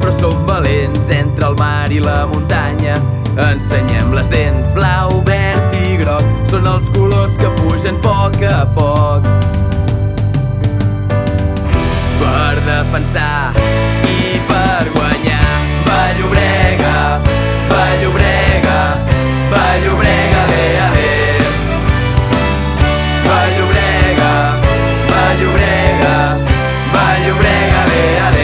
però som valents entre el mar i la muntanya. Ensenyem les dents, blau, verd i groc, són els colors que pugen a poc. Per defensar i per guanyar. Vall-llobrega, Vall-llobrega, Vall-llobrega, ale, ale. Vall-llobrega, Vall-llobrega, Vall-llobrega, ale, ale.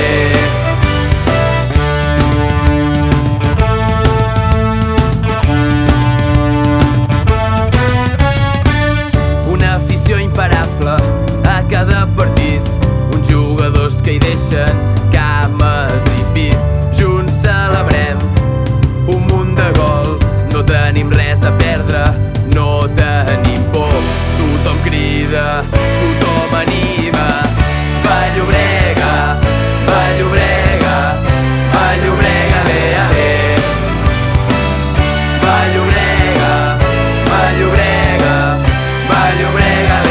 Una afició imparable a cada partit, uns jugadors que hi deixen cames i pit. Junts celebrem un munt de gols, no tenim res a perdre, no tenim por. Tothom crida, tothom anima. Vall-llobrega, Vall-llobrega, Vall-llobrega, ale, ale. Vall-llobrega, Vall-llobrega, Vall-llobrega,